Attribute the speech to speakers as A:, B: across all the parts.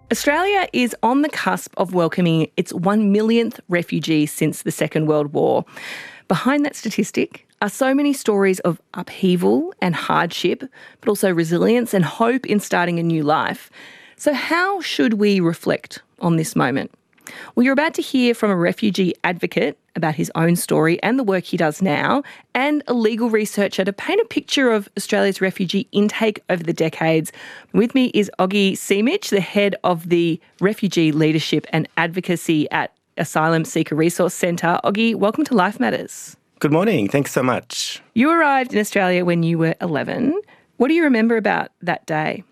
A: Australia is on the cusp of welcoming its 1 millionth refugee since the Second World War. Behind that statistic are so many stories of upheaval and hardship, but also resilience and hope in starting a new life. So how should we reflect on this moment? Well, you're about to hear from a refugee advocate about his own story and the work he does now, and a legal researcher to paint a picture of Australia's refugee intake over the decades. With me is Oggie Simic, the head of the Refugee Leadership and Advocacy at Asylum Seeker Resource Centre. Oggie, welcome to Life Matters.
B: Good morning. Thanks so much.
A: You arrived in Australia when you were 11. What do you remember about that day?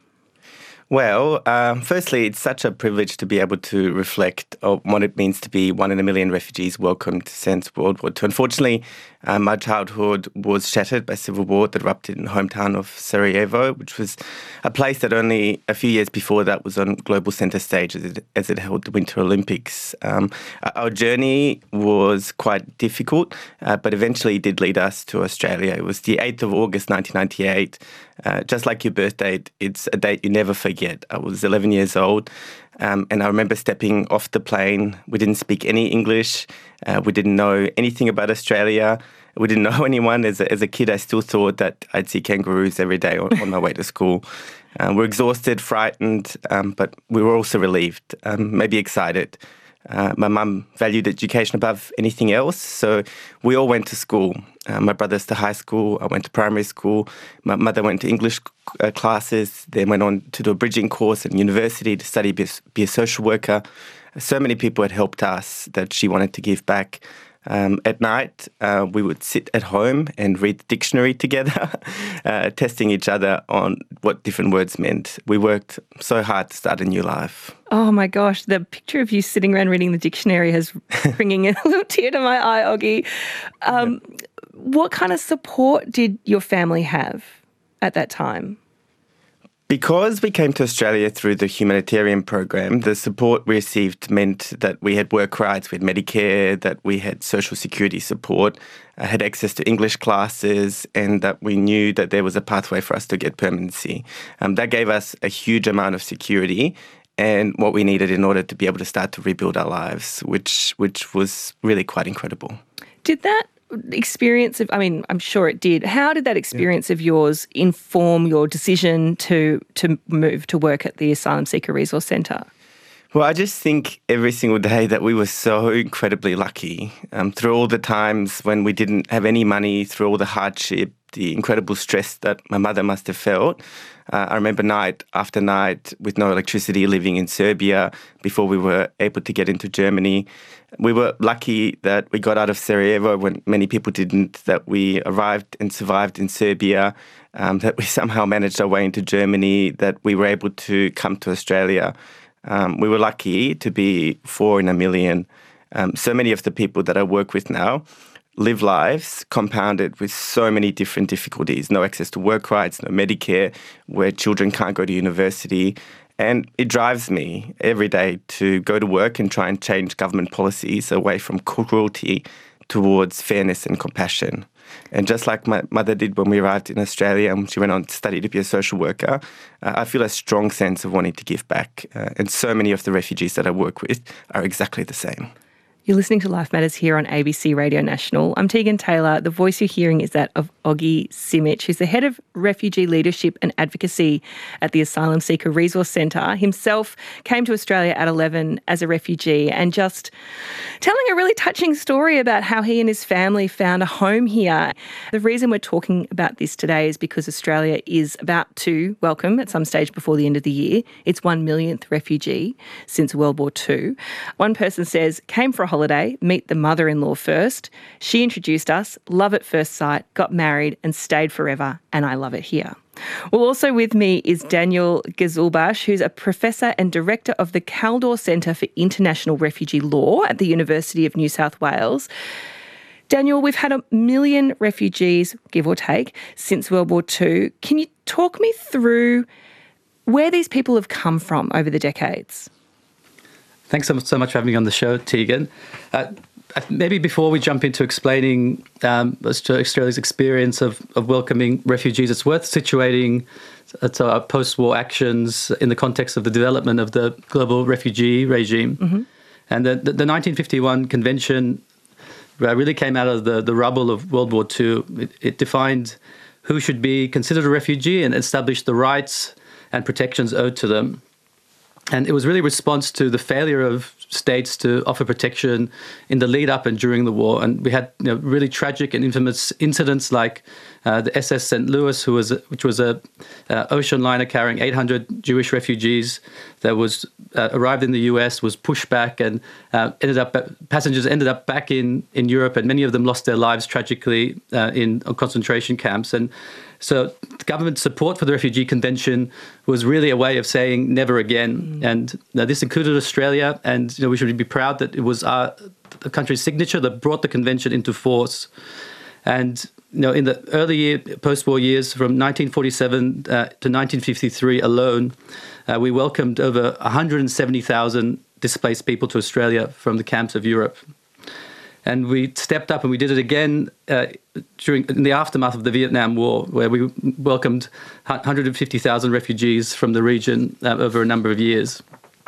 B: Well, firstly, it's such a privilege to be able to reflect on what it means to be 1 in a million refugees welcomed since World War II. Unfortunately, my childhood was shattered by civil war that erupted in the hometown of Sarajevo, which was a place that only a few years before that was on global centre stage as it held the Winter Olympics. Our journey was quite difficult, but eventually did lead us to Australia. It was the 8th of August 1998. Just like your birthday, it's a date you never forget. I was 11 years old, and I remember stepping off the plane. We didn't speak any English. We didn't know anything about Australia. We didn't know anyone. As a kid, I still thought that I'd see kangaroos every day on my way to school. We're exhausted, frightened, but we were also relieved, maybe excited. My mum valued education above anything else, so we all went to school. My brother's to high school, I went to primary school. My mother went to English classes, then went on to do a bridging course at university to study, be a social worker. So many people had helped us that she wanted to give back. At night, we would sit at home and read the dictionary together, testing each other on what different words meant. We worked so hard to start a new life.
A: Oh my gosh, the picture of you sitting around reading the dictionary is bringing a little tear to my eye, Oggie. What kind of support did your family have at that time?
B: Because we came to Australia through the humanitarian program, the support we received meant that we had work rights, we had Medicare, that we had social security support, had access to English classes, and that we knew that there was a pathway for us to get permanency. That gave us a huge amount of security and what we needed in order to be able to start to rebuild our lives, which was really quite incredible.
A: Did that experience of, I'm sure it did. How did that experience of yours inform your decision to move to work at the Asylum Seeker Resource Centre?
B: Well, I just think every single day that we were so incredibly lucky through all the times when we didn't have any money, through all the hardship, the incredible stress that my mother must have felt. I remember night after night with no electricity living in Serbia before we were able to get into Germany. We were lucky that we got out of Sarajevo when many people didn't, that we arrived and survived in Serbia, that we somehow managed our way into Germany, that we were able to come to Australia. We were lucky to be 4 in a million. So many of the people that I work with now live lives compounded with so many different difficulties. No access to work rights, no Medicare, where children can't go to university. And it drives me every day to go to work and try and change government policies away from cruelty towards fairness and compassion. And just like my mother did when we arrived in Australia and she went on to study to be a social worker, I feel a strong sense of wanting to give back. And so many of the refugees that I work with are exactly the same.
A: You're listening to Life Matters here on ABC Radio National. I'm Tegan Taylor. The voice you're hearing is that of Oggie Simic, who's the head of Refugee Leadership and Advocacy at the Asylum Seeker Resource Centre. Himself came to Australia at 11 as a refugee and just telling a really touching story about how he and his family found a home here. The reason we're talking about this today is because Australia is about to welcome, at some stage before the end of the year, its 1 millionth refugee since World War II. One person says, came for a holiday, meet the mother-in-law first. She introduced us, love at first sight, got married and stayed forever, and I love it here. Well, also with me is Daniel Gazulbash, who's a professor and director of the Kaldor Centre for International Refugee Law at the University of New South Wales. Daniel, we've had 1 million refugees, give or take, since World War II. Can you talk me through where these people have come from over the decades?
C: Thanks so much for having me on the show, Tegan. Maybe before we jump into explaining Australia's experience of welcoming refugees, it's worth situating so post-war actions in the context of the development of the global refugee regime. And the 1951 convention really came out of the rubble of World War II. It defined who should be considered a refugee and established the rights and protections owed to them. And it was really a response to the failure of states to offer protection in the lead up and during the war. And we had really tragic and infamous incidents like the SS St. Louis, which was a ocean liner carrying 800 Jewish refugees that was arrived in the US, was pushed back, and passengers ended up back in Europe, and many of them lost their lives tragically in concentration camps. And so the government support for the Refugee Convention was really a way of saying never again. And this included Australia, and we should be proud that it was the country's signature that brought the convention into force. And in the early post-war years, from 1947 to 1953 alone, we welcomed over 170,000 displaced people to Australia from the camps of Europe. And we stepped up, and we did it again in the aftermath of the Vietnam War, where we welcomed 150,000 refugees from the region over a number of years.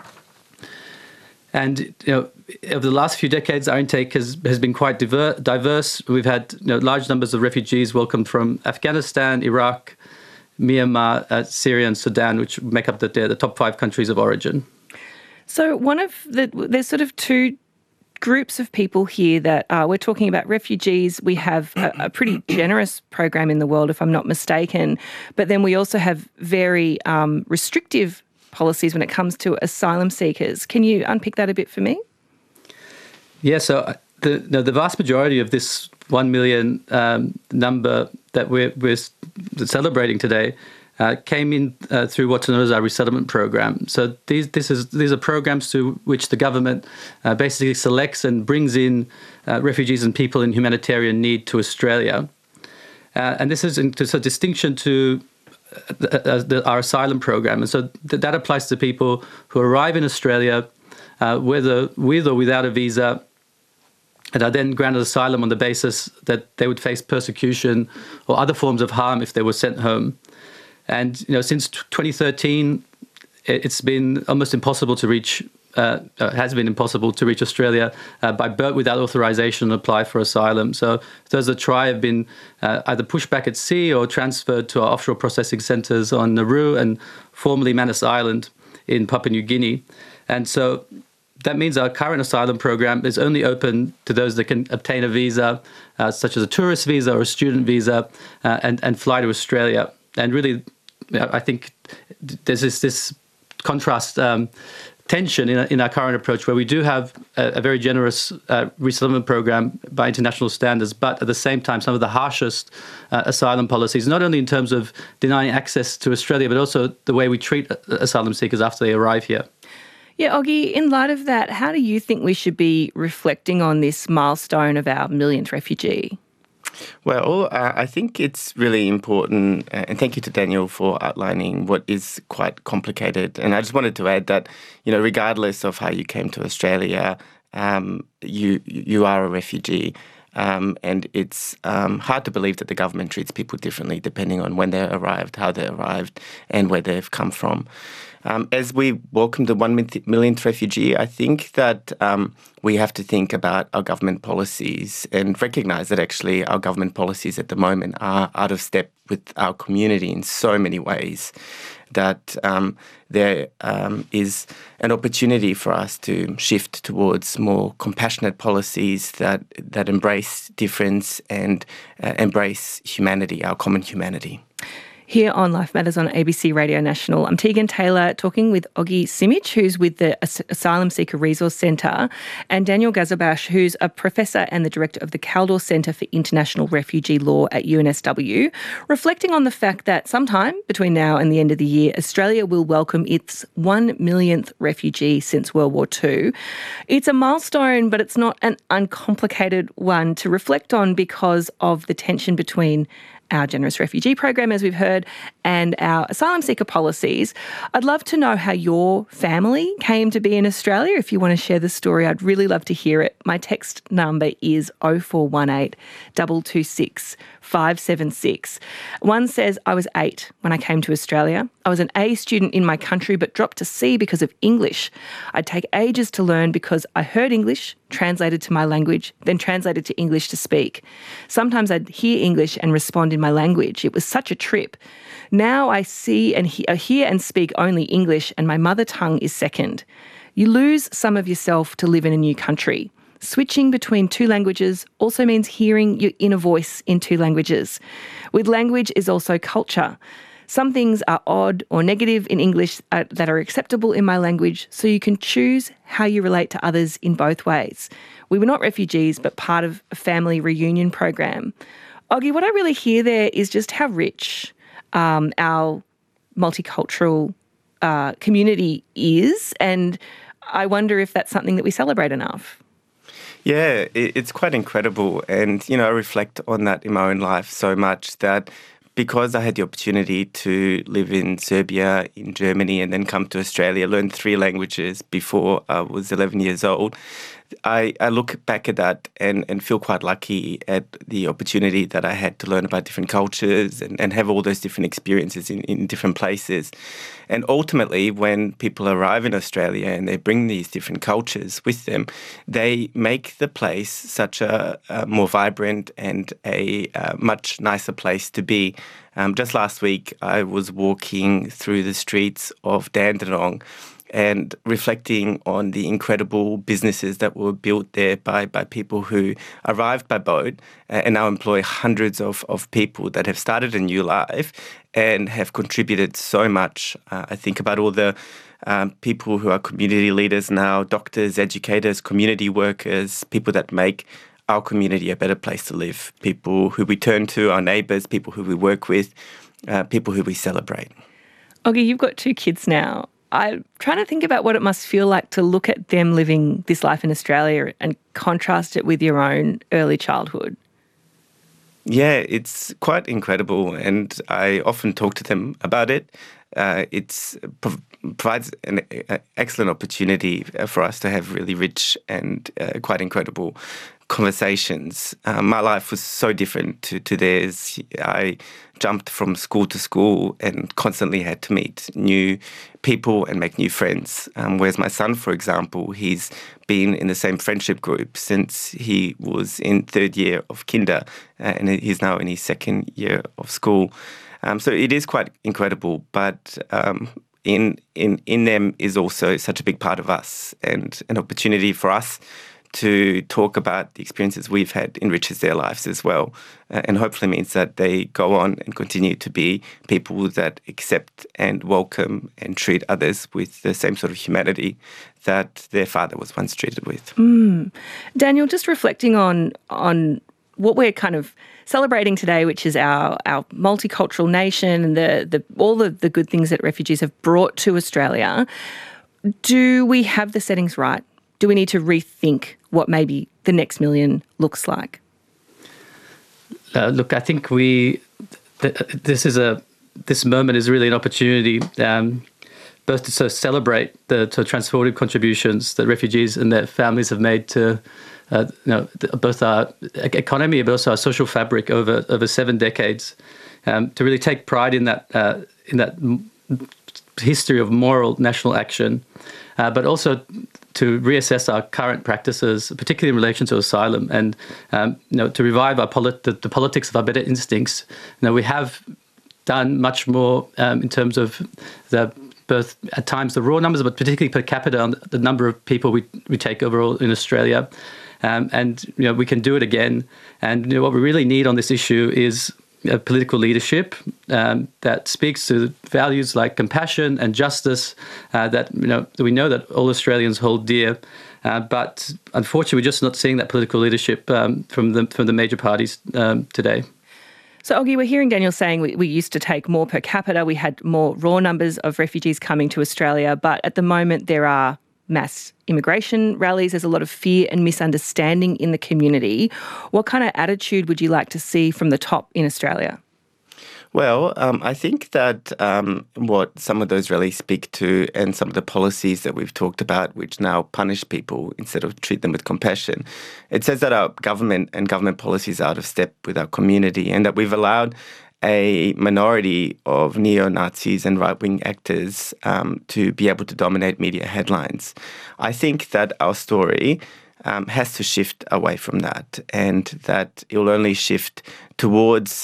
C: And over the last few decades, our intake has been quite diverse. We've had large numbers of refugees welcomed from Afghanistan, Iraq, Myanmar, Syria, and Sudan, which make up the top 5 countries of origin.
A: So there's sort of two groups of people here that we're talking about refugees. We have a pretty generous program in the world, if I'm not mistaken, but then we also have very restrictive policies when it comes to asylum seekers. Can you unpick that a bit for me? Yeah,
C: so the vast majority of this 1 million number that we're celebrating today came in through what's known as our resettlement program. So these are programs through which the government basically selects and brings in refugees and people in humanitarian need to Australia. And this is in distinction to our asylum program. And so that applies to people who arrive in Australia whether with or without a visa, and are then granted asylum on the basis that they would face persecution or other forms of harm if they were sent home. And since 2013, it's been almost impossible to reach. Has been impossible to reach Australia by boat without authorization and apply for asylum. So those that try have been either pushed back at sea or transferred to our offshore processing centres on Nauru and formerly Manus Island in Papua New Guinea. And so that means our current asylum program is only open to those that can obtain a visa, such as a tourist visa or a student visa, and fly to Australia. And really, I think there's this contrast tension in our current approach, where we do have a very generous resettlement program by international standards, but at the same time, some of the harshest asylum policies, not only in terms of denying access to Australia, but also the way we treat asylum seekers after they arrive here.
A: Yeah, Oggy, in light of that, how do you think we should be reflecting on this milestone of our millionth refugee?
B: Well, I think it's really important, and thank you to Daniel for outlining what is quite complicated. And I just wanted to add that, regardless of how you came to Australia, you are a refugee. And it's hard to believe that the government treats people differently depending on when they arrived, how they arrived, and where they've come from. As we welcome the 1 millionth refugee, I think that we have to think about our government policies and recognise that actually our government policies at the moment are out of step with our community in so many ways, that there is an opportunity for us to shift towards more compassionate policies that embrace difference and embrace humanity, our common humanity.
A: Here on Life Matters on ABC Radio National, I'm Tegan Taylor talking with Oggy Simic, who's with the Asylum Seeker Resource Centre, and Daniel Ghazabash, who's a professor and the director of the Kaldor Centre for International Refugee Law at UNSW, reflecting on the fact that sometime between now and the end of the year, Australia will welcome its 1 millionth refugee since World War II. It's a milestone, but it's not an uncomplicated one to reflect on because of the tension between our generous refugee program, as we've heard, and our asylum seeker policies. I'd love to know how your family came to be in Australia. If you want to share the story, I'd really love to hear it. My text number is 0418 226 576. One says, I was 8 when I came to Australia. I was an A student in my country but dropped to C because of English. I'd take ages to learn because I heard English, translated to my language, then translated to English to speak. Sometimes I'd hear English and respond in my language. It was such a trip. Now I see and hear and speak only English, and my mother tongue is second. You lose some of yourself to live in a new country. Switching between two languages also means hearing your inner voice in two languages. With language is also culture. Some things are odd or negative in English that are acceptable in my language, so you can choose how you relate to others in both ways. We were not refugees, but part of a family reunion program. Oggie, what I really hear there is just how rich our multicultural community is, and I wonder if that's something that we celebrate enough.
B: Yeah, it's quite incredible. And, I reflect on that in my own life so much that because I had the opportunity to live in Serbia, in Germany, and then come to Australia, learn 3 languages before I was 11 years old, I look back at that and feel quite lucky at the opportunity that I had to learn about different cultures and have all those different experiences in different places. And ultimately, when people arrive in Australia and they bring these different cultures with them, they make the place such a more vibrant and a much nicer place to be. Just last week, I was walking through the streets of Dandenong and reflecting on the incredible businesses that were built there by people who arrived by boat and now employ hundreds of people that have started a new life and have contributed so much. I think about all the people who are community leaders now, doctors, educators, community workers, people that make our community a better place to live, people who we turn to, our neighbours, people who we work with, people who we celebrate.
A: Oggie, you've got 2 kids now. I'm trying to think about what it must feel like to look at them living this life in Australia and contrast it with your own early childhood.
B: Yeah, it's quite incredible, and I often talk to them about it. It provides an excellent opportunity for us to have really rich and quite incredible conversations. My life was so different to theirs. I jumped from school to school and constantly had to meet new people and make new friends. Whereas my son, for example, he's been in the same friendship group since he was in 3rd year of kinder, and he's now in his 2nd year of school. So it is quite incredible, but in them is also such a big part of us, and an opportunity for us to talk about the experiences we've had enriches their lives as well, and hopefully means that they go on and continue to be people that accept and welcome and treat others with the same sort of humanity that their father was once treated with.
A: Daniel, just reflecting on what we're kind of celebrating today, which is our multicultural nation and all the good things that refugees have brought to Australia, do we have the settings right? Do we need to rethink what maybe the next million looks like?
C: Look, I think this moment is really an opportunity both to celebrate the transformative contributions that refugees and their families have made to both our economy but also our social fabric over 7 decades. To really take pride in that history of moral national action, but also to reassess our current practices, particularly in relation to asylum, and to revive the politics of our better instincts. We have done much more in terms of both at times the raw numbers, but particularly per capita on the number of people we take overall in Australia. And we can do it again. And what we really need on this issue is political leadership that speaks to values like compassion and justice that we know that all Australians hold dear. But unfortunately, we're just not seeing that political leadership from the major parties today.
A: So, Oggie, we're hearing Daniel saying we used to take more per capita. We had more raw numbers of refugees coming to Australia. But at the moment, there are mass immigration rallies. There's a lot of fear and misunderstanding in the community. What kind of attitude would you like to see from the top in Australia?
B: Well, I think that what some of those rallies speak to and some of the policies that we've talked about, which now punish people instead of treat them with compassion, it says that our government and government policies are out of step with our community and that we've allowed a minority of neo-Nazis and right-wing actors to be able to dominate media headlines. I think that our story has to shift away from that, and that it will only shift towards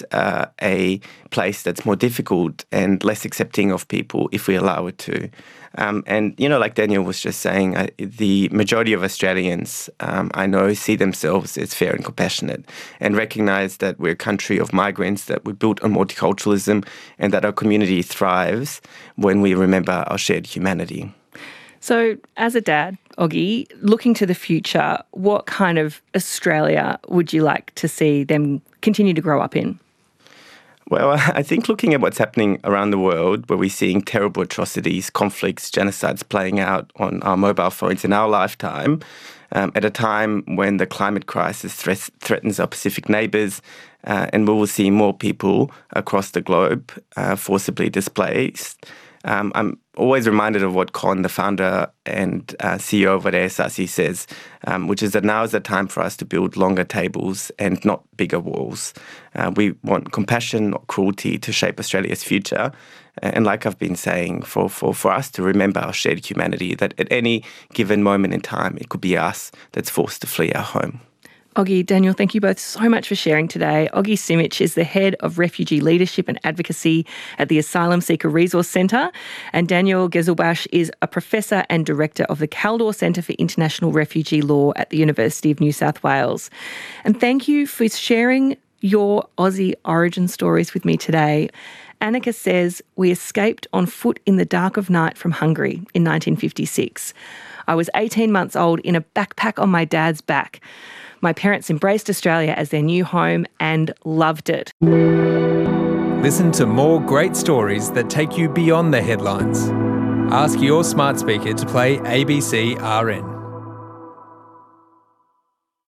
B: a place that's more difficult and less accepting of people if we allow it to. And, like Daniel was just saying, the majority of Australians, I know, see themselves as fair and compassionate and recognise that we're a country of migrants, that we're built on multiculturalism, and that our community thrives when we remember our shared humanity.
A: So as a dad, Oggie, looking to the future, what kind of Australia would you like to see them continue to grow up in?
B: Well, I think looking at what's happening around the world, where we're seeing terrible atrocities, conflicts, genocides playing out on our mobile phones in our lifetime, at a time when the climate crisis threatens our Pacific neighbours, and we will see more people across the globe forcibly displaced. I'm always reminded of what Con, the founder and CEO of ASRC, says, which is that now is the time for us to build longer tables and not bigger walls. We want compassion, not cruelty, to shape Australia's future. And like I've been saying, for us to remember our shared humanity, that at any given moment in time, it could be us that's forced to flee our home.
A: Oggie, Daniel, thank you both so much for sharing today. Oggie Simic is the Head of Refugee Leadership and Advocacy at the Asylum Seeker Resource Centre, and Daniel Gezelbash is a Professor and Director of the Kaldor Centre for International Refugee Law at the University of New South Wales. And thank you for sharing your Aussie origin stories with me today. Annika says, we escaped on foot in the dark of night from Hungary in 1956. I was 18 months old in a backpack on my dad's back. My parents embraced Australia as their new home and loved it.
D: Listen to more great stories that take you beyond the headlines. Ask your smart speaker to play ABC RN.